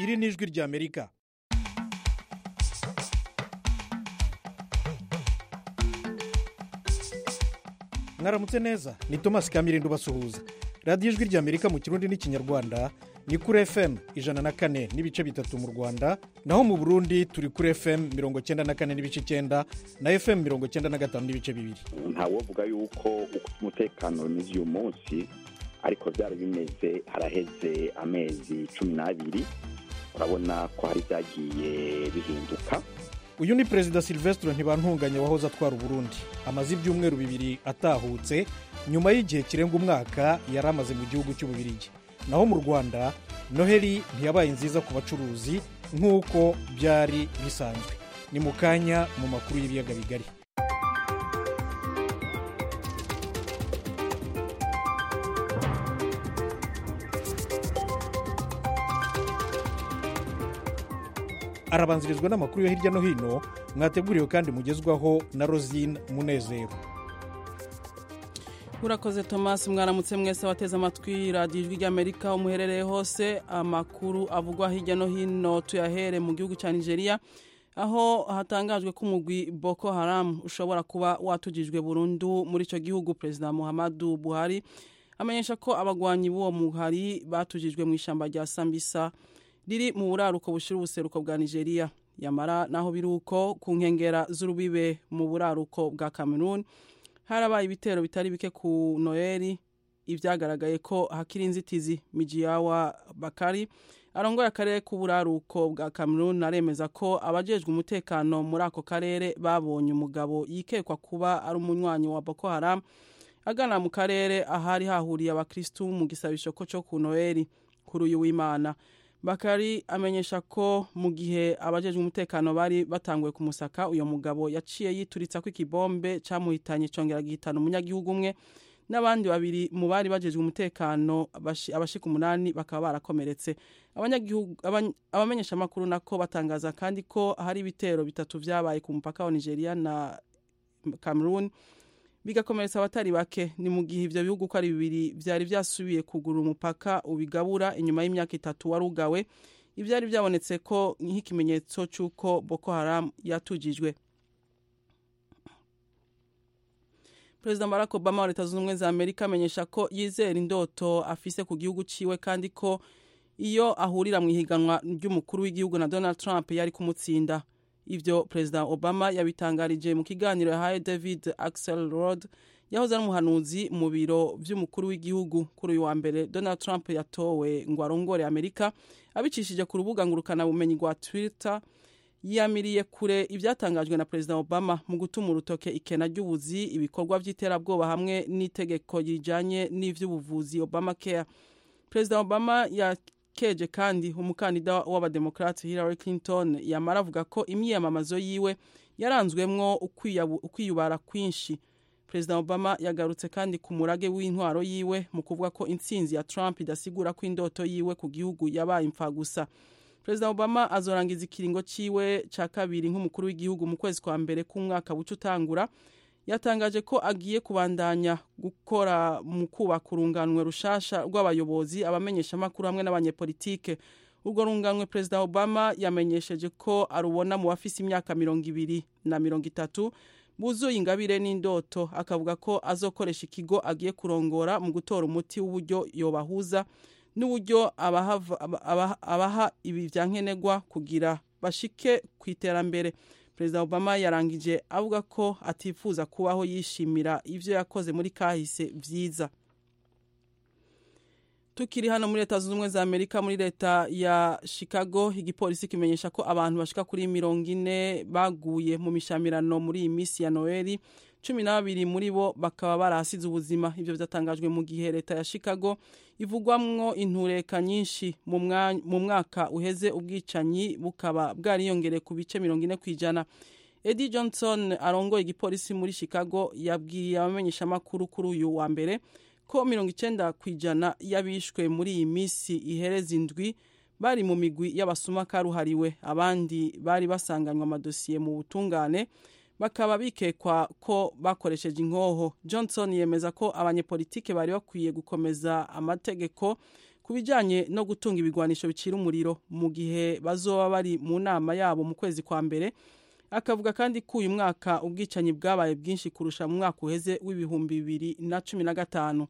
iri ni ijwi ry'Amerika. Mwaramutse neza, ni Thomas Kamirindo basuhuza. Radio ijwi ry'Amerika mu Kirundi n'Ikinyarwanda ni kuri FM 104 n'ibice bitatu mu Rwanda, naho mu Burundi turi kuri FM 94 n'ibice 9 na FM 95 n'ibice 2. Ntawo vuga yuko umutekano n'ivyo uyu munsi ariko byari bimeze haraheze amezi 12, urabona ko hari byagiye bihinduka. Uyu ni Perezida Sylvestre Ntibantunganya wahoze atwara Burundi, amaze ibyumweru 2 atahutse nyuma y'igihe kirenga umwaka yari amaze mu gihugu cy'Ububirigi. Naho mu Rwanda Noheli ntiyabaye nziza ku bacuruzi nk'uko byari bisanzwe. Ni mu kanya mu makuru y'ibiyaga bigari. Arabanzirizwa n'amakuru yo hirya no hino mwateguriwe kandi mugezwaho na Rosine Munezero. Urakoze Thomas, mwaramutse mwese wateze amatwi Radio ijwi ry'Amerika umuherereye hose. Amakuru avugwa hirya no hino tuyahere mu gihugu cya Nigeria, aho hatangajwe ko umugwi Boko Haram ushobora kuba watujijwe burundu muri ico gihugu. President Muhammadu Buhari amenyesha ko abagwanyi b'uwo muhari batujijwe mu ishamba rya Sambisa riri mu buraruko bushira ubuseruko bwa Nigeria. Yamara naho biruko ku nkengera z'urubibe mu buraruko bwa Cameroon harabaye ibitero bitari bike ku Noheli, ivyagaragaye ko hakiri inzitizi. Mijiyawa Bakari arongoye akarere k'uburaruko bwa Cameroon aremeza ko abajejwe umutekano muri ako karere babonye umugabo yikekwa kuba ari umunywanyi wa Boko Haram agana mu karere ahari hahuriye abakristu mu gisabisho ko cyo ku Noheli kuri uyu w'Imana. Bakari amenyesha ko mu gihe abajejwe umutekano bari batanguye kumusaka, uyo mugabo yaciye yituritsa ko ikibombe camuhitanye congera gihitana umunyagihugu umwe n'abandi babiri mu bari bajejwe umutekano abashika 8 bakaba barakomeretse. Abanyagihugu abamenyesha makuru nako batangaza kandi ko hari ibitero bitatu vyabaye ku mupaka wa Nigeria na Cameroon bigakomeretsa abatari bake. Ni mu gihe ivyo bihugu ko ari bibiri vyari vyasubiye kugura umupaka ubigabura inyuma y'imyaka 3 warugawe. Ivyari byabonetse ko nk'ikimenyetso cyuko Boko Haram yatujijwe. President Barack Obama wa Leta Zunze Ubumwe za Amerika amenyesha ko yizera indoto afise ku gihugu ciwe kandi ko iyo ahurira mu ihiganwa ry'umukuru w'igihugu na Donald Trump yari kumutsinda. Ivyo President Obama yabitangarije mu kiganiro yahaye David Axelrod yahoze ari umuhanuzi mu biro vy'umukuru w'igihugu. Kuri uyu wa mbere Donald Trump yatowe ngo arongore Amerika abicishije ku rubuga ngurukana bumenyi rwa Twitter. Yamiriye kure ivyatangajwe na President Obama mu gutuma urutoke ikena ry'ubuzi, ibikorwa vy'iterabwoba hamwe n'itegeko rijanye n'ivy'ubuvuzi Obamacare. President Obama keje kandi umukandida w'abademokrate Hillary Clinton yamara avuga ko imyiyamamazo yiwe yaranzwemwo ukwiyubara kwinshi. President Obama yagarutse kandi ku murage w'intwaro yiwe mu kuvuga ko intsinzi ya Trump idasigura ko indoto yiwe ku gihugu yabaye impfagusa. President Obama azorangiza ikiringo ciwe ca kabiri nk'umukuru w'igihugu mu kwezi kwa mbere k'umwaka bucutangura. Yatangaje ko agiye kubandanya gukora mu kubaka urunganwe rushasha rw'abayobozi, abamenyesha makuru hamwe n'abanyepolitike. Urwo runganwe President Obama yamenyesheje ko arubona mu bafise imyaka 20 na 30 buzuye ingabire n'indoto. Akavuga ko azokoresha ikigo agiye kurongora mu gutora umuti w'uburyo yobahuza n'uburyo abaha ibi vyankenegwa kugira bashike kwiterambere. President Obama yarangije avuga ko atifuza kubaho yishimira ivyo yakoze muri kahise vyiza. Tukiri hano muri Leta Zunze Ubumwe za Amerika, muri leta ya Chicago, igipolisi kimenyesha ko abantu bashika kuri 40 baguye mu mishamirano muri iyi misi ya Noheli. 12 muri bo bakaba barahasize ubuzima. Ivyo vyatangajwe mu gihe leta ya Chicago ivugwamwo intureka nyinshi mu mwaka uheze. Ubwicanyi bukaba bwariyongere ku bice 40%. Eddie Johnson arongoye igipolisi muri Chicago yabwiye abamenyesha makuru kuri uyu wa mbere ko 90% yabishwe muri iyi misi ihereza indwi bari mu migwi y'abasuma karuhariwe. Abandi bari basanganywe amadosiye mu butungane bakaba bikekwa ko bakoresheje inkoho. Johnson yemeza ko abanyepolitike bari bakwiye gukomeza amategeko ku bijyanye no gutunga ibigwanisho bicira umuriro mu gihe bazoba bari mu nama yabo mu kwezi kwa mbere. Akavuga kandi ko uyu mwaka ubwicanyi bwabaye bwinshi kurusha mu mwaka uheze w'ibihumbi 2015.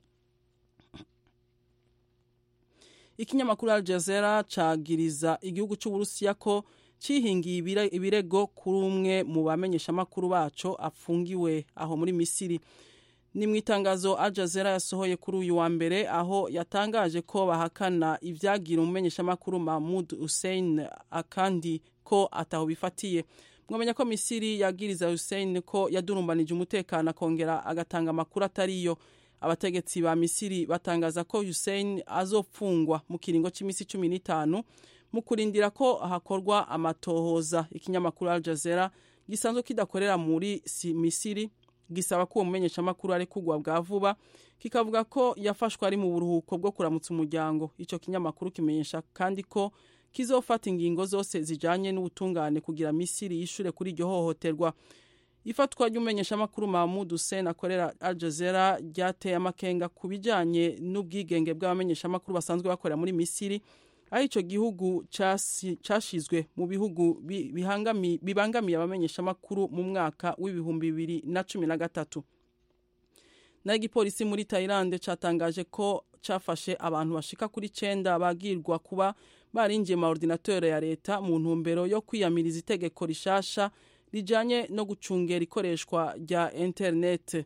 Ikinyamakuru Al Jazeera cagiriza igihugu cy'Uburusiya ko cihingiye ibirego kuri umwe mu bamenyesha makuru baco afungiwe aho muri Misiri. Ni mu itangazo Al Jazeera yasohoye kuri uyu wa mbere aho yatangaje ko bahakana ivyagira umumenyesha makuru Mahmoud Hussein akandi ko ataho bifatiye. Mwamenya ko Misiri yagiriza Hussein ko yadurumbanije umutekano akongera agatanga makuru atariyo. Abategetsi ba Misiri batangaza ko Hussein azopfungwa mu kiringo c'imisi 15 mu kurindira ko hakorwa amatohoza. Ikinyamakuru Al Jazeera gisanzwe kidakorera muri Misiri gisaba ko umumenyesha makuru ari kugwa bwa vuba, kikavuga ko yafashwe ari mu buruhuko bwo kuramutsa umuryango. Ico kinyamakuru kimenyesha kandi ko kizofata ingingo zose zijanye n'ubutungane kugira Misiri yishure kuri iryo hohoterwa. Ifatwa ry'umumenyesha makuru Mahmoud Hussein akorera Al Jazeera ryateye amakenga ku bijanye n'ubwigenge bw'abamenyesha makuru basanzwe bakorera muri Misiri, aho ico gihugu cashizwe mu bihugu bibangamiye abamenyesha makuru mu mwaka w'ibihumbi 2013. Na igipolisi muri Thailand catangaje ko cafashe abantu bashika kuri 9 bagirwa kuba barinjiye mu ordinateur ya leta mu ntumbero yo kwiyamiriza itegeko rishasha rijanye no gucungera ikoreshwa rya internet.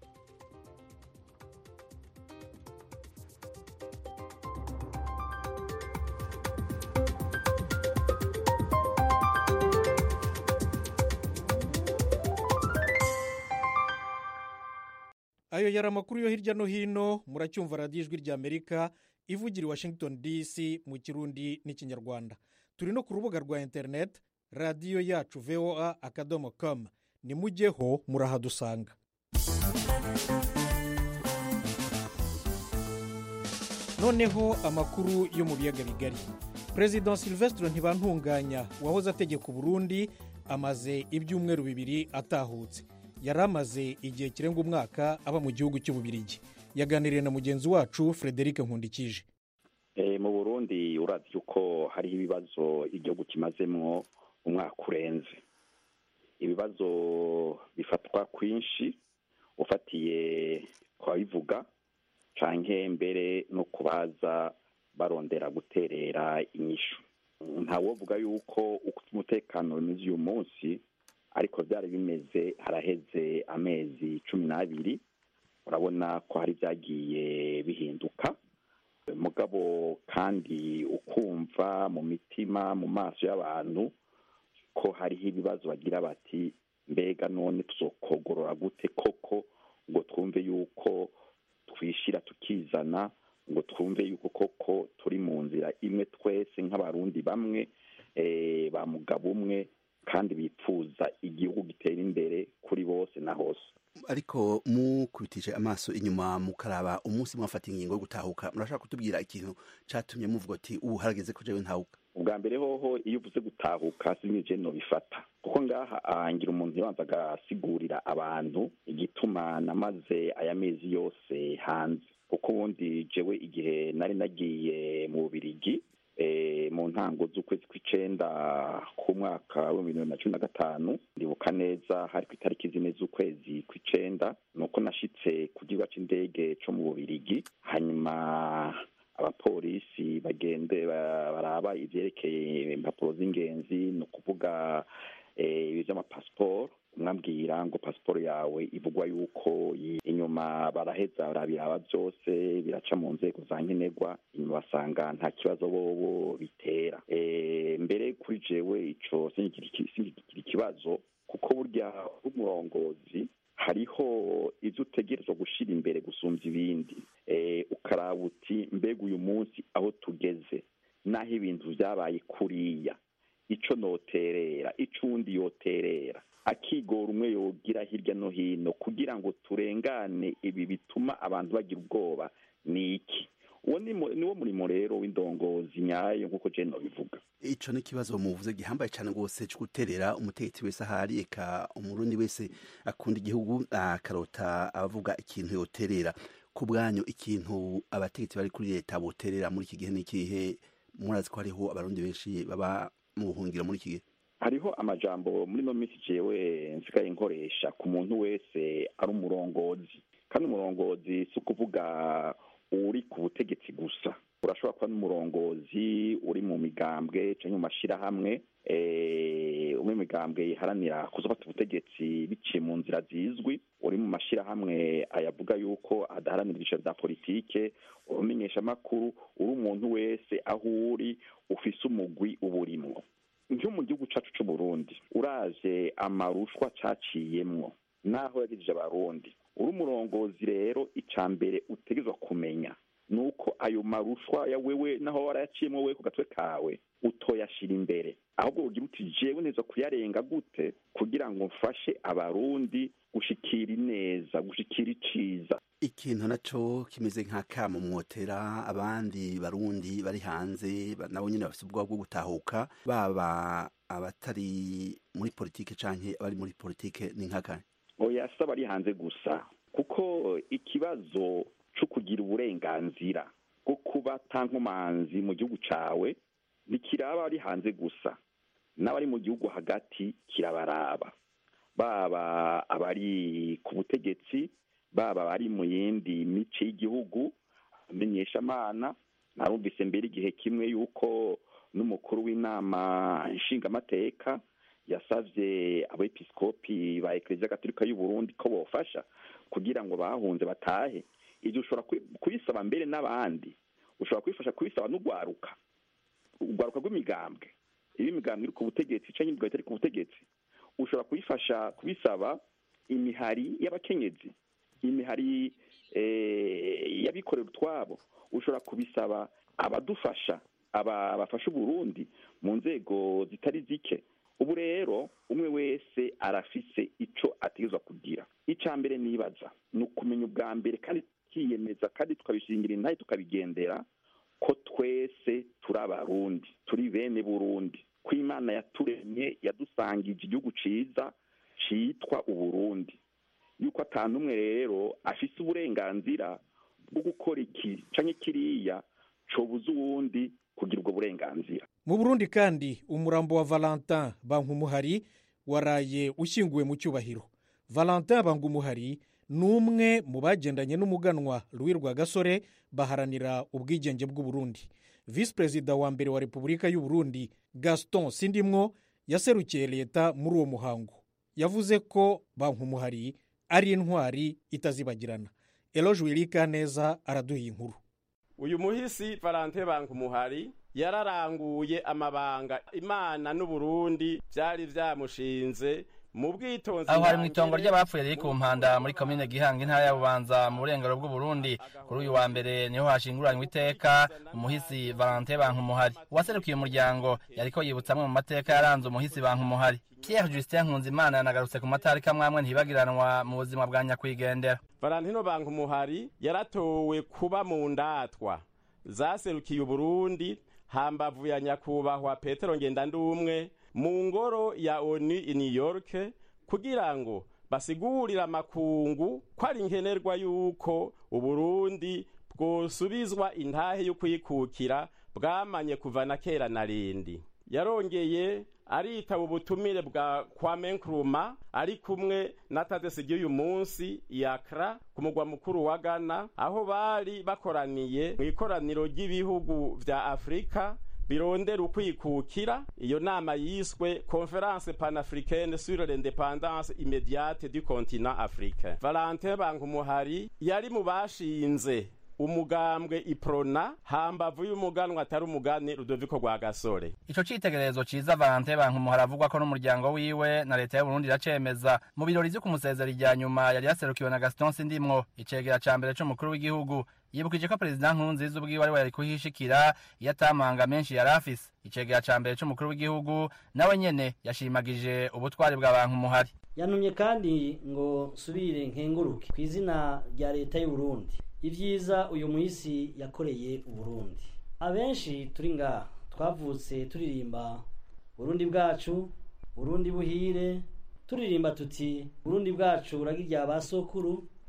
Ayo yari amakuru yo hirya no hino. Muracyumva radiyo Ijwi ry'Amerika ivugira i Washington DC mu Kirundi n'Ikinyarwanda. Turi no ku rubuga rwa internet radiyo yacu voa.com. Nimujyeho murahadusanga. Noneho amakuru yo mu biyaga bigari. President Sylvestre Ntibantunganya wahoze ategeka Burundi amaze ibyumweru 2 atahutse. Yaramaze igihe kirenga umwaka aba mu gihugu cy'Ububirigi. Yaganiriye na mugenzi wacu Frederic Nkundikije. Mu Burundi uravye uko hari ibibazo igihugu kimazemwo umwaka urenze. Ibibazo bifatwa kwinshi ufatiye kwa bivuga canke mbere no kubaza barondera guterera inyishu. Ntawovuga yuko umutekano n'uyu uyu munsi ariko byari bimeze haraheze amezi 12. Urabona ko hari byagiye bihinduka mugabo kandi ukumva mu mitima mu maso y'abantu ko hariho ibibazo bagira bati mbega none tuzokogorora gute koko ngo twumve yuko twishira tukizana, ngo twumve yuko koko turi mu nzira imwe twese nk'abarundi bamwe ba mugabo umwe kandi bipfuza igihugu gitera imbere kuri bose na hose. Ariko mukubitije amaso inyuma mukaraba umunsi mwafata ingingo yo gutahuka, murashaka kutubwira ikintu catumye muvuga ati ubu harageze ko jewe ntahuka? Ubwa mbere hoho iyo uvuze gutahuka sinije no bifata kuko ngaha ahangira umuntu yabanza agasigurira abantu igituma namaze aya mezi yose hanze, kuko ubundi jewe igihe nari nagiye mu Bubiligi mu ntango z'ukwezi kw'icenda ku mwaka wa 2015 ndibuka neza hari ku itariki 4 z'ukwezi kw'icenda nuko nashitse ku kibuga c'indege co mu Bubiligi. Hanyuma abapolisi bagende baraba ivyerekeye impapuro z'ingenzi, no kuvuga ivy'amapassport. Mwambwira ngo passport yawe ivugwa yuko inyuma baraheza barabiraba byose biraca mu nzego za nkenerwa, inyuma basanga nta kibazo bobo bitera. Mbere kuri jewe ico singira ikibazo kuko burya umurongozi hariho ivyo utegerezwa gushira imbere gusumvya ibindi. Ukaraba uti mbega uyu munsi aho tugeze naho ibintu vyabaye kuriya ico noterera icundi yoterera, akigora umwe yogira hirya no hino kugira ngo turengane ibi bituma abantu bagira ubwoba ni iki. Uwo niwo murimo rero w'indongozi nyayo nkuko je no bivuga. Ico ni kibazo muvuze gihambaye cyane rwose cyo guterera umutegetsi wese ahari, eka umurundi wese akunda igihugu akarota avuga ikintu yoterera. ku bwanyu ikintu abategetsi bari kuri leta boterera muri iki gihe n'ikihe? Murazi ko hariho abarundi benshi baba mu buhungiro muri iki gihe. Hariho amajambo muri no misi jewe nsigaye nkoresha ku muntu wese ari umurongozi, kandi umurongozi si ukuvuga uri ku butegetsi gusa. Urashobora kuba n'umurongozi uri mu migambwe cyangwa mu mashirahamwe umwe migambwe iharanira kuzofata ubutegetsi biciye mu nzira zizwi, uri mu mashirahamwe ayavuga yuko adaharanira ibyiciro bya politike, urumenyesha amakuru, uri umuntu wese aho uri ufise umugwi uburimwo. Nko mu gihugu cacu c'u Burundi uraje amarushwa caciyemwo naho yagejeje abarundi, uri umurongozi rero icambere utegezwa kumenya nuko ayo marushwa ya wewe naho warayaciyemwo wewe ku gatwe kawe utoyashira imbere, ahubwo ugira uti jewe neza kuyarenga gute kugira ngo mfashe abarundi gushikira ineza, gushikira iciza. Ikintu naco kimeze nk'akamo mwotera abandi barundi bari hanze nabo nyine bafite ubwoba bwo gutahuka, baba abatari muri politike canke abari muri politike, ni nk'akanya? Oya, si abari hanze gusa, kuko ikibazo cyo kugira uburenganzira bwo kuba tankomanzi mu gihugu cawe ntikiraba ari hanze gusa, n'abari mu gihugu hagati kirabaraba, baba abari ku butegetsi, baba bari mu yindi mice y'igihugu. Amenyeshamana narumvise mbere igihe kimwe yuko n'umukuru w'inama nshingamateka yasavye abepiskopi ba Eklezia Gatolika y'u Burundi ko bofasha kugira ngo bahunze batahe. Ibyo ushobora kubisaba mbere n'abandi, ushobora kubifasha kubisaba n'ugwaruka rw'imigambwe, imigambwe iri ku butegetsi cyangwa imigambwe itari ku butegetsi. Ushobora kubisaba imihari y'abakenyezi, imihari y'abikorera utwabo. Ushobora kubisaba abadufasha, bafasha Uburundi mu nzego zitari zike. Ubu rero umwe wese arafise ico ategezwa kugira. Icya mbere nibaza ni ukumenya ubwa mbere kandi tukiyemeza kandi tukabishingira intahe tukabigendera ko twese turi abarundi, turi bene Burundi, ko Imana yaturemye yadusangije igihugu ciza citwa Uburundi, yuko atantu umwe rero afise uburenganzira bwo gukora iki canke kiriya cobuza uwundi kugira ubwo burenganzira. Mu Burundi kandi umurambo wa Valentin Bankumuhari waraye ushyinguwe mu cyubahiro. Valentin Bankumuhari numwe mu bagendanye n'umuganwa Louis Rwagasore baharanira ubwigenge bw'u Burundi. Vice President wa mbere wa Repubulika y'u Burundi Gaston Sindimwo yaserukiye leta muri uwo muhango. Yavuze ko Bankumuhari ari intwari itazibagirana. Eloge Wilikaneza araduha inkuru. Uyu muhisi Valentin Bankumuhari yararanguye amabanga Imana n'Uburundi byari vyamushinze mu bwitonzi. Aho hari mu itongo ry'abapfuye riri ku Mpanda muri komine Gihanga intara ya Bubanza mu burengero bw'u Burundi. Kuri uyu wa mbere niho hashinguranywe iteka umuhisi Valentin Bankumuhari. Uwaserukiye umuryango yariko yibutsa amwe mu mateka yaranze umuhisi Bankumuhari. Pierre Justin Nkunzimana yanagarutse ku matariki amwe ntibagiranwa mu buzima bwa nyakwigendera. Valentin Bankumuhari yaratowe kuba mu ndatwa zaserukiye Uburundi hambavu ya nyakubahwa Petero Ngendandumwe mu ngoro ya ONU i New York kugira ngo basigurira makungu ko ari nkenerwa yuko Uburundi bwosubizwa intahe yo kwikukira bwamanye kuva na kera na rindi. Yarongeye aritaba ubutumire bwa Kwame Nkrumah ari kumwe na Tadesse uyu munsi Accra ku mugwa mukuru wa Ghana, aho bari bakoraniye mu ikoraniro ry'ibihugu vya Afrika birondera ukwikukira. Iyo nama yiswe Conference Panafricaine sur l'indépendance immédiate du continent africain. Valentin Bankumuhari yari mu bashinze umugambwe Iprona hambavu y'umuganwa atari umugani Rudoviko Rwagasore. Ico citegererezo ciza Valentin Bankumuhari avugwa ko n'umuryango wiwe na leta y'u Burundi iracemeza. Mu birori vyo kumusezera irya nyuma yari yaserukiwe na Gaston Sindimwo, icegera ca mbere c'umukuru w'igihugu. Yibukije ko Perezida Nkurunziza ubwiwe ari we yari kuhishikira iyo atamanga menshi yari afise. Icegera ca mbere c'umukuru w'igihugu nawe nyene yashimagije ubutwari bwa Bankumuhari. Yanumye kandi ngo subire nkenguruke kw'izina rya leta y'u Burundi ivyiza uyu muhisi yakoreye Uburundi. Abenshi turi ngaha twavutse turirimba Burundi bwacu, Burundi buhire, turirimba tuti Burundi bwacu uragirya basokuru,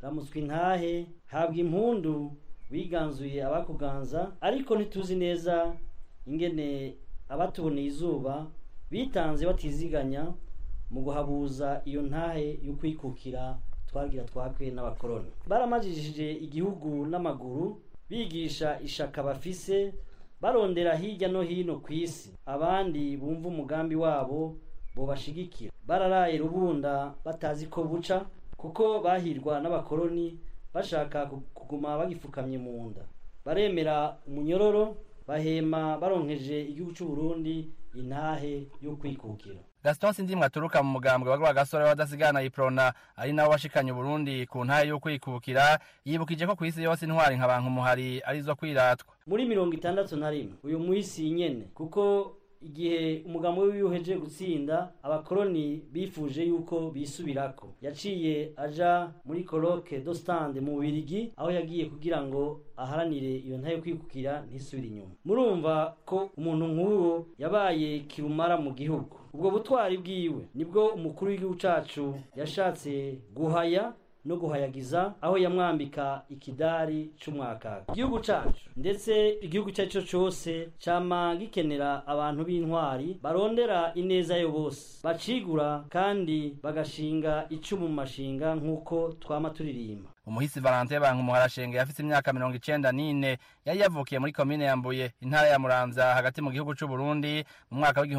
ramutswe intahe habwa impundu wiganzuye abakuganza ariko ntituzi neza ingene abatuboneye izuba bitanze batiziganya mu guhabuza iyo ntahe yo kwikukira twagira twakwe n'abakoroni baramajijije igihugu n'amaguru bigisha ishaka bafise barondera hirya no hino ku isi abandi bumva umugambi wabo bo bashigikira bararaye rubunda batazi ko buca kuko bahirwa n'abakoroni bashaka kuguma bagifukamye mu nda baremera umunyororo bahema baronkeje igihugu cy'u Burundi intahe yo kwikukira. Gaston Sindimwe aturuka mu mugambwe wa Rwagasore w'abadasigana Iprona ari nawo washikanye Burundi ku ntahe yo kwikukira yibukije ko kwisi yose intwari nk'abantu muhari arizo kwiratwa muri 61 uyu muhisi nyene kuko igihe umugambo w'uyuheje gutsinda abakoroni bifuje yuko bisubirako yaciye aja muri colloque do stand mu Birigi aho yagiye kugira ngo aharanire iyo ntayo kwikukira ntisubira inyuma murumva ko umuntu nk'uwo yabaye kirumara mu gihugu ubwo butwari bwiwe nibwo umukuru w'igihugu cacu yashatse guhaya no guhayagiza aho yamwambika ikidari c'umwaka igihugu cacu ndetse igihugu cyacu cyose cyama gikenera abantu b'intwari barondera ineza yo bose bacigura kandi bagashinga icumu mu mashinga nk'uko twama turirimba. Umuhisi Valentin Bankumuharashenge yafite imyaka 94 yari yavukiye muri commune ya Mbuye intara ya Muramvya hagati mu gihugu cy'u Burundi mu mwaka wa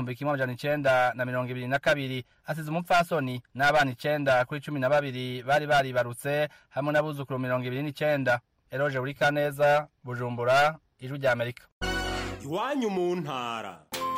1922 asize umupfasoni n'abana 9 kuri 12 bari baribarutse hamwe n'abuzukuru 29. Eroje Urikaneza Bujumbura Ijwi rya Amerika. Iwanyu mu ntara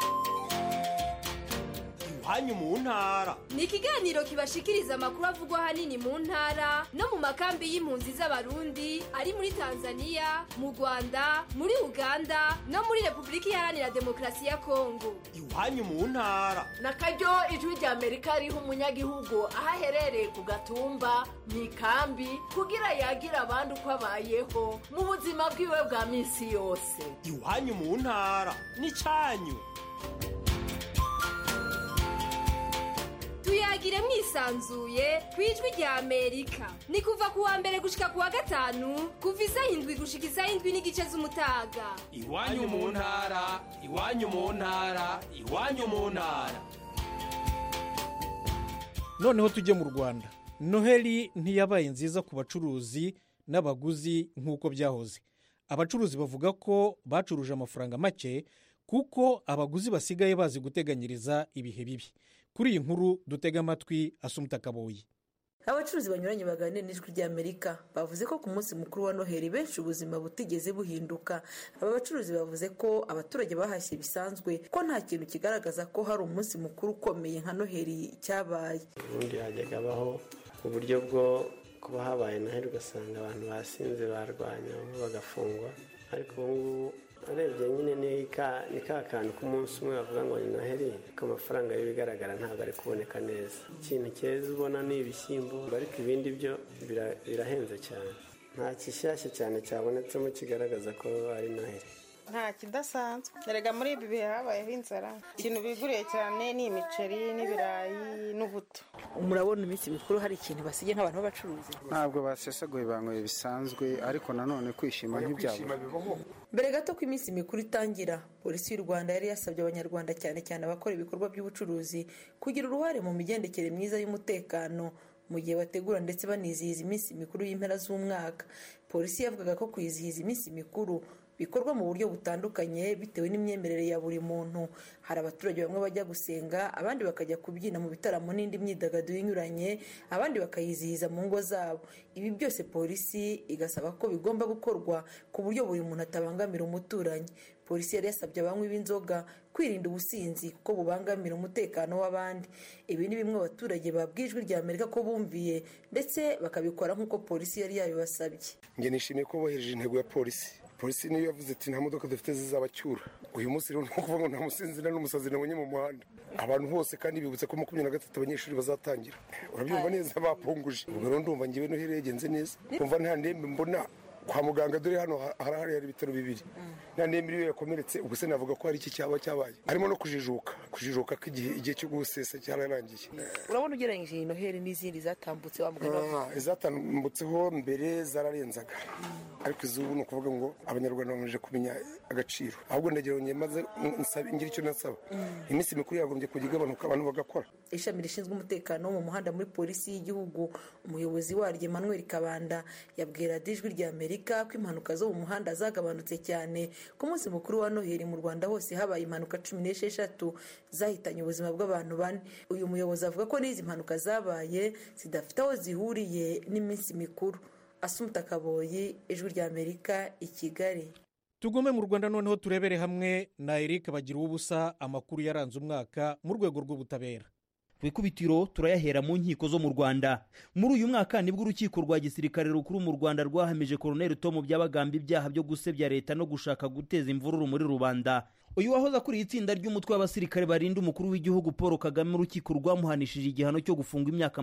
hanyu mu ntara ni ikiganiro kibashikiriza amakuru avugwa hanini mu ntara no mu makambi y'impunzi z'abarundi ari muri Tanzania mu Rwanda muri Uganda no muri Republika Iharanira Demokarasi ya Kongo. Iwanyu mu ntara nakaryo Ijwi rya Amerika riha umunyagihugu aho aherereye ku gatumba mu ikambi kugira yagira abandi uko abayeho mu buzima bwiwe bwa minsi yose. Iwanyu mu ntara ni canyu. Tuyagire mwisanzuye kwijwi rya Amerika ni kuva kuwa mbere gushika kuwa gatanu kuva 7 gushika 7:30 z'umutaga. Iwanyu mu ntara iwanyu mu ntara iwanyu mu ntara. Noneho tujye mu Rwanda. Noheli ntiyabaye nziza ku bacuruzi n'abaguzi nk'uko byahoze. Abacuruzi bavuga ko bacuruje amafaranga make kuko abaguzi basigaye bazi guteganyiriza ibihe bibi. Kuri iyi nkuru dutega amatwi Asumta Kaboyi. Abacuruzi banyuranye baganira n'Ijwi rya Amerika bavuze ko ku munsi mukuru wa Noheli benshi ubuzima butigeze buhinduka. Aba bacuruzi bavuze ko abaturage bahashye bisanzwe ko nta kintu kigaragaza ko hari umunsi mukuru ukomeye nka Noheli cyabaye. Ubundi hajyaga baho uburyo bwo kuba habaye Noheli ugasanga abantu basinze barwanya bagafungwa, ariko ubu arebye nyine ni ka kantu k'umunsi umwe bavuga ngo ni Noheli ko amafaranga y'ibigaragara ntabwo ari kuboneka neza. Ikintu cyeza ubona ni ibishyimbo, ariko ibindi byo birahenze cyane. Nta kishyashya cyane cyabonetsemo kigaragaza ko ari Noheli. Nta kidasanzwe. Erega muri ibi bihe habayeho inzara. Ikintu biguriye cyane ni imiceri n'ibirayi n'ubuto. Murabona iminsi mikuru hari ikintu basigaye nk'abantu b'abacuruzi? Ntabwo basesaguye bangoye bisanzwe, ariko nanone kwishima ntibyabo. Mbere gato ko iminsi mikuru itangira, polisi y'u Rwanda yari yasabye abanyarwanda cyane cyane abakora ibikorwa by'ubucuruzi kugira uruhare mu migendekere myiza y'umutekano mu gihe bategura ndetse banizihiza iminsi mikuru y'impera z'umwaka. Polisi yavugaga ko kwizihiza iminsi mikuru bikorwa mu buryo butandukanye bitewe n'imyemerere ya buri muntu. Hari abaturage bamwe bajya gusenga, abandi bakajya kubyina mu bitaramo n'indi myidagaduro inyuranye, abandi bakayizihiza mu ngo zabo. Ibi byose polisi igasaba ko bigomba gukorwa ku buryo buri muntu atabangamira umuturanyi. Polisi yari yasabye abanywi b'inzoga kwirinda ubusinzi kuko bubangamira umutekano w'abandi. Ibi ni bimwe abaturage babwijwe rya Amerika ko bumviye ndetse bakabikora nk'uko polisi yari yabibasabye. Nge nishimiye ko bohereje intego ya polisi. Polisi niyo yavuze ati nta modoka dufite zizabacyura. Uyu munsi rero nuko kuvuga ngo nta musinzi n'umusazi nabonye mu muhanda. Abantu bose kandi bibutse ko 23 abanyeshuri bazatangira. Urabyumva neza bapunguje. Ubwo rero ndumva ngiwe Noheli yagenze neza. Umva nta ndembe mbona kwa muganga dore hano harahari ibitaro bibiri na nemiri we yakomeretse ubwo se navuga ko hari iki cyaba cyabaye harimo no kujijuka k'igihe cyo gusesa cyararangiye. Urabona ugereranyije Noheli n'izindi zatambutse wa muganga izatambutseho mbere zararenzaga ariko izubu ni ukuvuga ngo abanyarwanda bamaze kumenya agaciro ahubwo ndagira ngo maze ngira icyo nasaba iminsi mikuru yagombye kujya igabanuka abantu bagakora. Ishami rishinzwe umutekano wo mu muhanda muri polisi y'igihugu umuyobozi waryo Emmanuel Kabanda yabwira Ijwi rya Amerika ko impanuka zo mu muhanda zagabanutse cyane ku munsi mukuru wa Noheli mu Rwanda hose habaye impanuka 16 zahitanye ubuzima bw'abantu 4. Uyu muyobozi avuga ko n'izi mpanuka zabaye zidafite aho zihuriye n'iminsi mikuru. Asumta Kaboyi, Ijwi rya Amerika, i Kigali. Tugume mu Rwanda noneho turebere hamwe na Eric Bagira ubusa amakuru yaranze umwaka mu rwego rw'ubutabera. Ku ikubitiro turayahera mu nkiko zo mu Rwanda. Muri uyu mwaka nibwo urukiko rwa gisirikare rukuru mu Rwanda rwahamije Colonel Tom Byabagamba ibyaha byo gusebya leta no gushaka guteza imvururu muri rubanda. Uyu wahoza kuri itsinda ry'umutwe w'abasirikare barinda umukuru w'igihugu Paul Kagame urukiko rwamuhanishije igihano cyo gufunga imyaka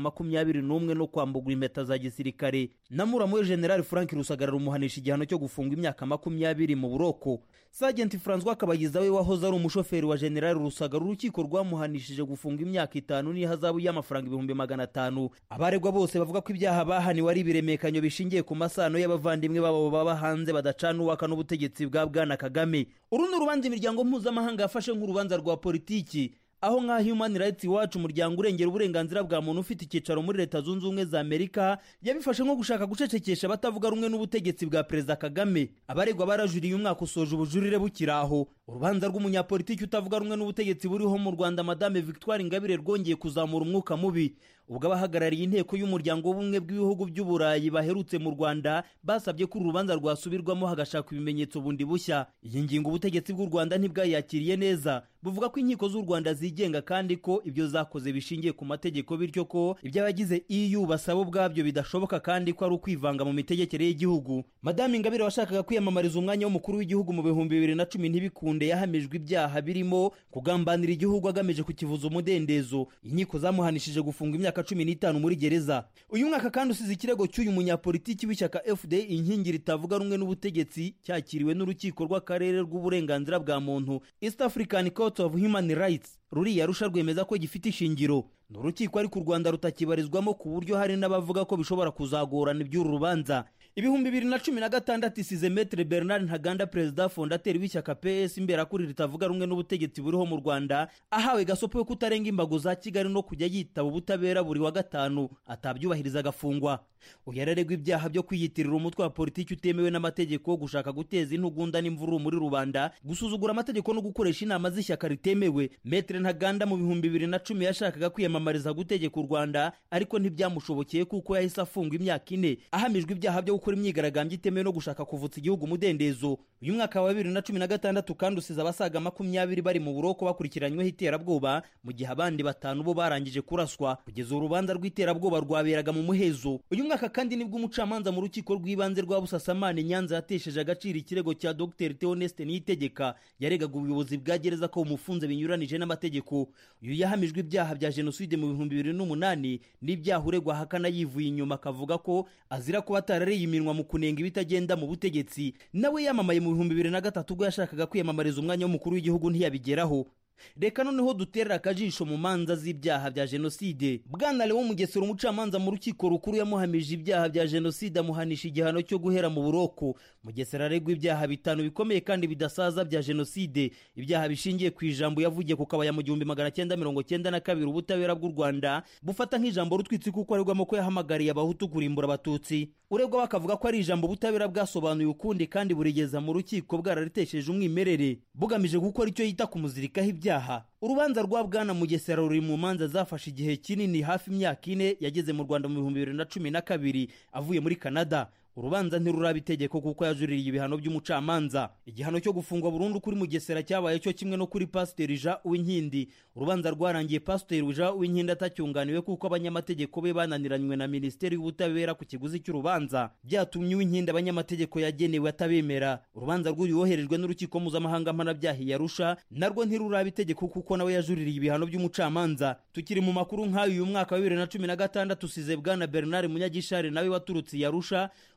21 no kwambugwa impeta za gisirikare. Namuramu General Frank Rusagara rumuhanisha igihano cyo gufunga imyaka 20 mu buroko. Sergeant François Kabayiza we wahoza ari umushoferi wa General Rusagara urukiko rwamuhanishije gufunga imyaka 5 n'ihazabu y'amafaranga 500,000. Abaregwa bose bavuga ko ibyaha bahaniwe ari biremekanyo bishingiye ku masano y'abavandimwe babo baba hanze badacana uwaka n'ubutegetsi bwa Bwana Kagame. Uru n'urubanza imiryango mpuzamahanga yafashe nk'urubanza rwa politiki, aho nka Human Rights Watch umuryango urengera uburenganzira bwa muntu ufite icyicaro muri Leta Zunze Ubumwe za Amerika yabifashe nko gushaka gucecekesha batavuga rumwe n'ubutegetsi bwa Perezida Kagame. Abaregwa barajuriye umwaka usoje ubujurire bukiraho. Urubanza rw'umunyapolitiki utavuga rumwe n'ubutegetsi buriho mu Rwanda Madame Victoire Ingabire rwongeye kuzamura umwuka mubi. Ubwo abahagarariye inteko y'umuryango w'ubumwe bw'ibihugu by'Uburayi baherutse mu Rwanda basabye ko urubanza rwasubirwamo hagashaka ibimenyetso bundi bushya. Iyi ngingo ubutegetsi bw'u Rwanda ntibwayakiriye neza, buvuga ko inkiko z'u Rwanda zigenga kandi ko ibyo zakoze bishingiye ku mategeko, bityo ko iby'abagize EU basaba ubwabyo bidashoboka kandi ko ari ukwivanga mu mitegekere y'igihugu. Madame Ingabire washakaga kwiyamamariza umwanya w'umukuru w'igihugu mu 2010 ntibikunde yahamijwe ibyaha birimo kugambanira igihugu agamije kukivuza umudendezo. Inkiko zamuhanishije gufunga imyaka 15 muri gereza. Uyu mwaka kandi usize ikirego cy'uyu munyapolitiki w'ishyaka FD inkingi ritavuga rumwe n'ubutegetsi cyakiriwe n'urukiko rw'akarere rw'uburenganzira bwa muntu East African Court of Human Rights. Ruriya rusha rwemeza ko gifite ishingiro. N'urukiko ariko u Rwanda rutakibarizwamo ku buryo hari n'abavuga ko bishobora kuzagorana iby'uru rubanza. 2016 isize Maître Bernard Ntaganda Perezida fondateur w'ishyaka PS imberakuri ritavuga rumwe n'ubutegetsi buriho mu Rwanda ahawe gasopo yo kutarenga imbago za Kigali no kujya yitaba ubutabera buri wa gatanu atabyubahiriza agafungwa. Uyareregwa ibyaha byo kwiyitirira umutwe wa politiki utemewe n'amategeko, gushaka guteza intugunda n'imvururu muri rubanda, gusuzugura amategeko no gukoresha inama z'ishyaka ritemewe. Maître Ntaganda mu 2010 yashakaga kwiyamamariza gutegeka u Rwanda ariko ntibyamushobokeye kuko yahise afungwa imyaka 4 ahamijwe ibyaha byo gukora imyigaragambyo itemewe no gushaka kuvutsa igihugu umudendezo. Uyu mwaka wa 2016 kandi usize abasaga 20 bari mu buroko bakurikiranyweho iterabwoba mu gihe abandi 5 bo barangije kuraswa. Kugeza urubanza rw'iterabwoba rwaberaga mu muhezo. Uyu mwaka kandi nibwo umucamanza mu rukiko rw'ibanze rwa Busasamane Nyanza yatesheje agaciro ikirego cya Dr Theoneste Niyitegeka yaregaga ubuyobozi bwa gereza ko umufunze binyuranije n'amategeko. Uyu yahamijwe ibyaha bya jenoside mu 2008 n'ibyaha uregwa hakana yivuye inyuma akavuga ko azira kuba atarariye iminwa mu kunenga ibitagenda mu butegetsi. Nawe yamamaye mu 2003 ubwo yashakaga kwiyamamariza umwanya w'umukuru w'igihugu ntiyabigeraho. Reka noneho duterera akajisho mu manza z'ibyaha bya jenoside. Bwana Leon Mugesera umucamanza mu rukiko rukuru yamuhamije ibyaha bya jenoside amuhanisha igihano cyo guhera mu buroko. Mugesera aregwa ibyaha 5 bikomeye kandi bidasaza bya jenoside. Ibyaha bishingiye ku ijambo yavugiye ku kabaya mu 1992 ubutabera bw'u Rwanda bufata nk'ijambo rutwitsi kuko aregwamo ko yahamagariye abahutu kurimbura abatutsi. Uregwa bakavuga ko ari ijambo ubutabera bwasobanuye ukundi kandi burigeza mu rukiko bwararitesheje umwimerere bugamije gukora icyo yita kumuzirikaho ibyaha. Urubanza rwa Bwana Mugesera ruri mu manza zafashe igihe kinini hafi imyaka 4 yageze mu Rwanda mu 2012 avuye muri Canada. Urubanza ntiruraba itegeko kuko yajuririye ibihano by'umucamanza. Igihano cyo gufungwa burundu kuri Mugesera cyabaye cyo kimwe no kuri Pasteur Jean Uwinkindi. Urubanza rwarangiye Pasteur Jean Uwinkindi atacyunganiwe kuko abanyamategeko be bananiranywe na Minisiteri y'Ubutabera ku kiguzi cy'urubanza. Byatumye Uwinkindi abanyamategeko yagenewe atabemera. Urubanza rw'uyu woherejwe n'urukiko mpuzamahanga mpanabyaha yarusha narwo ntiruraba itegeko kuko nawe yajuririye ibihano by'umucamanza. Tukiri mu makuru nk'ayo uyu mwaka wa 2016 usize Bwana Bernard Munyagishari nawe waturutse yarusha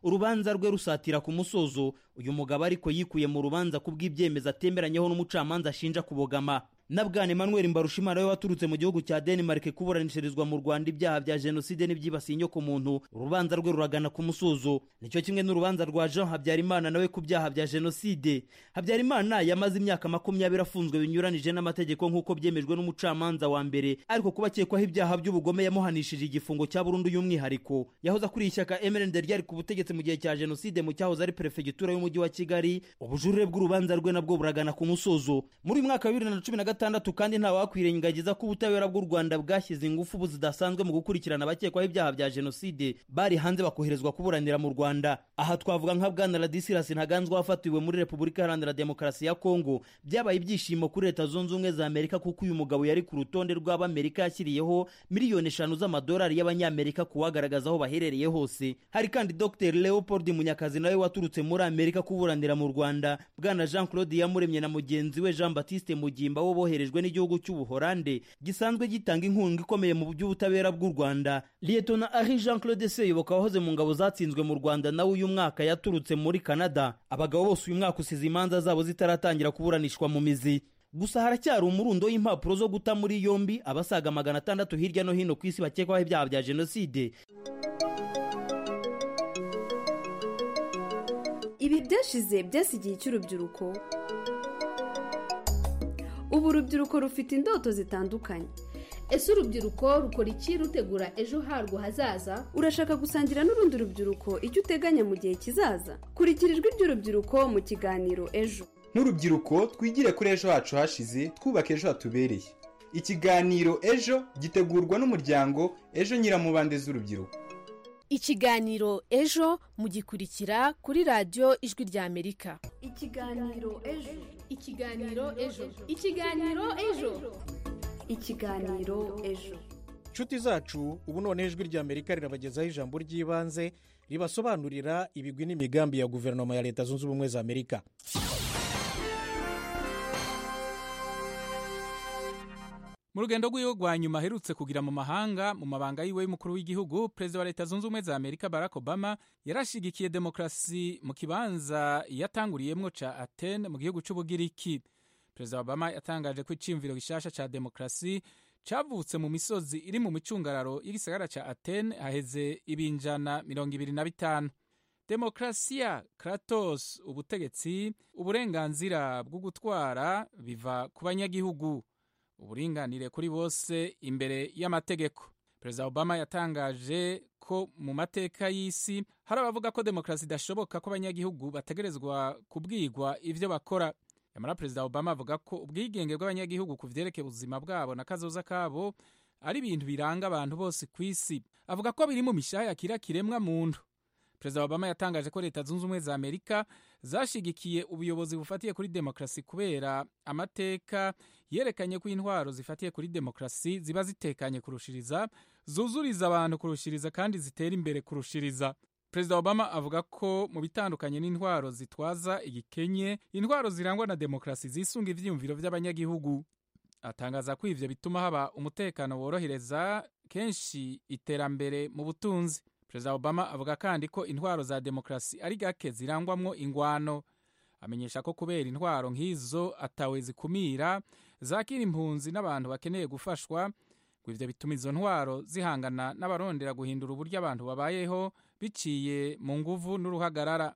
urubanza rwe rusatira ku musozo uyu mugabo ariko yikuye mu rubanza kubw'ibyemezo atemeranyeho n'umucamanza ashinja kubogama. na bwana Emmanuel Mbarushimana we waturutse mu gihugu cya Denmark kuburanishirizwa mu Rwanda ibyaha bya jenoside n'ibyibasiye inyoko muntu, urubanza rwe ruragana ku musozo. Nicyo kimwe n'urubanza rwa Jean Habyarimana nawe ku byaha bya jenoside. Habyarimana yamaze imyaka 20 afunzwe binyuranije n'amategeko nk'uko byemejwe n'umucamanza wa mbere, ariko kuba akekwaho ibyaha by'ubugome yamuhanishije igifungo cya burundu y'umwihariko. Yahoze kuri ishyaka MRND ryari ku butegetsi mu gihe cya jenoside mu cyahoze ari prefegitura y'umujyi wa Kigali. Ubujurire bw'urubanza rwe nabwo buragana ku musozo. Muri mwaka wa 2016 kandi nta wakwirengagiza ko ubutabera bw'u Rwanda bwashyize ingufu buzidasanzwe mu gukurikirana abakekwaho ibyaha bya jenoside bari hanze bakoherezwa kuburanira mu Rwanda. Aha twavuga nka bwana Ladislas Ntaganzwa wafatiwe muri Repubulika Iharanira Demokarasi ya Kongo. Byabaye ibyishimo kuri Leta Zunze Ubumwe za Amerika kuko uyu mugabo yari ku rutonde rw'Amerika yashyiriyeho miliyoni 5 z'amadolari y'abanyamerika kuwagaragaza aho baherereye hose. Hari kandi Dr Leopold Munyakazi nawe waturutse muri Amerika kuburanira mu Rwanda. Bwana Jean Claude Yamuremye na mugenzi we Jean Baptiste Mugimba wo boherejwe n'igihugu cy'Ubuholande gisanzwe gitanga inkunga ikomeye mu by'ubutabera bw'u Rwanda. Lieutenant Henri Jean Claude Seyoboka wahoze mu ngabo zatsinzwe mu Rwanda nawe uyu mwaka yaturutse muri Canada. Abagabo bose uyu mwaka usize imanza zabo zitaratangira kuburanishwa mu mizi. Gusa haracyari umurundo w'impapuro zo guta muri yombi abasaga 600 hirya no hino ku isi bakekwaho ibyaha bya jenoside. Ibi byashize byasigiye icy'urubyiruko. Ubu urubyiruko rufite indoto zitandukanye. Ese urubyiruko rukora iki rutegura ejo harwo hazaza? Urashaka gusangira n'urundi rubyiruko icyo uteganya mu gihe kizaza? Kurikira ijwi ry'urubyiruko mu kiganiro Ejo. Nk'urubyiruko twigire kuri ejo hacu hashize twubaka ejo hatubereye. Ikiganiro Ejo gitegurwa n'umuryango Ejo Nyiramubande z'urubyiruko. Ikiganiro Ejo mugikurikira kuri radio Ijwi rya Amerika. Ikiganiro Ejo. Ikiganiro Ejo. Ikiganiro Ejo. Ikiganiro Ejo. Nshuti zacu, ubu none Ijwi rya Amerika rirabagezaho ijambo ry'ibanze ribasobanurira ibigwi n'imigambi ya guverinoma ya Leta Zunze Ubumwe za Amerika. Mu rugendo rw'iyo rwa nyuma aherutse kugira mu mahanga mu mabanga yiwe y'umukuru w'igihugu, perezida wa Leta Zunze Ubumwe za Amerika Barack Obama yarashigikiye demokrasi mu kibanza yatanguriyemwo ca Athene mu gihugu c'Ubugiriki. Perezida Obama yatangaje ko iciyumviro gishasha ca demokrasi cavutse mu misozi iri mu micungararo y'igisagara ca Athene haheze ibinjana 25. Demokrasia, kratos, ubutegetsi, uburenganzira bwo gutwara biva ku banyagihugu. Uburinganire kuri bose imbere y'amategeko. Perezida Obama yatangaje ko mu mateka y'isi hari abavuga ko demokrasi idashoboka ko abanyagihugu bategerezwa kubwirwa ivyo bakora. Yamara Perezida Obama avuga ko ubwigenge bw'abanyagihugu ku vyerekeye ubuzima bwabo na kazoza kabo ari ibintu biranga abantu bose ku isi. Avuga ko biri mu mishaha yakira kiremwa muntu. Perezida Obama yatangaje ko Leta Zunze Ubumwe za Amerika zashigikiye ubuyobozi bufatiye kuri demokrasi kubera amateka yerekanye ko intwaro zifatiye kuri demokrasi ziba zitekanye kurushiriza, zuzuriza abantu kurushiriza kandi zitera imbere kurushiriza. Perezida Obama avuga ko mu bitandukanye n'intwaro zitwaza igikenye, intwaro zirangwa na demokrasi zisunga ivyiyumviro vy'abanyagihugu. Atangaza ko ivyo bituma haba umutekano worohereza kenshi iterambere mu butunzi. Perezida Obama avuga kandi ko intwaro za demokrasi ari gake zirangwamwo ingwano. Amenyesha ko kubera intwaro nk'izo atawe zikumira, zakira impunzi n'abantu bakeneye gufashwa, ngo ivyo bituma izo ntwaro zihangana n'abarondera guhindura uburyo abantu babayeho biciye mu nguvu n'uruhagarara.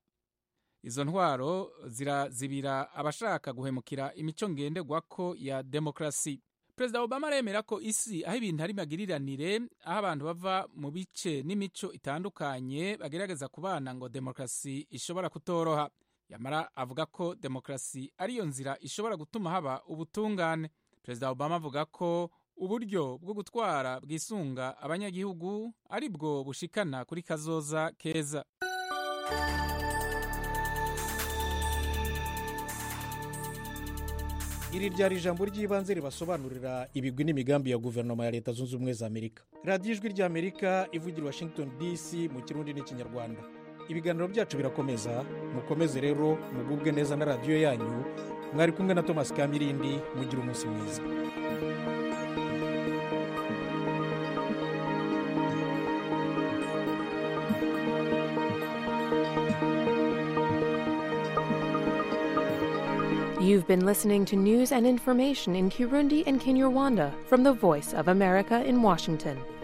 Izo ntwaro zirazibira abashaka guhemukira imico ngenderwako ya demokrasi. Perezida Obama aremera ko isi aho ibintu ari magiriranire, aho abantu bava mu bice n'imico itandukanye bagerageza kubana ngo demokrasi ishobora kutoroha. Yamara avuga ko demokrasi ariyo nzira ishobora gutuma haba ubutungane. Perezida Obama avuga ko uburyo bwo gutwara bwisunga abanyagihugu ari bwo bushikana kuri kazoza keza. Iri ryari ijambo ry'ibanze ribasobanurira ibigwi n'imigambi ya guverinoma ya Leta Zunze Ubumwe za Amerika. Radio Ijwi rya Amerika ivugira Washington DC mu Kirundi n'Ikinyarwanda. Ibiganiro byacu birakomeza, mukomeze rero mugubwe neza na radio yanyu. Mwari kumwe na Thomas Kamirindi, mugira umunsi mwiza. You've been listening to news and information in Kirundi and Kinyarwanda from the Voice of America in Washington.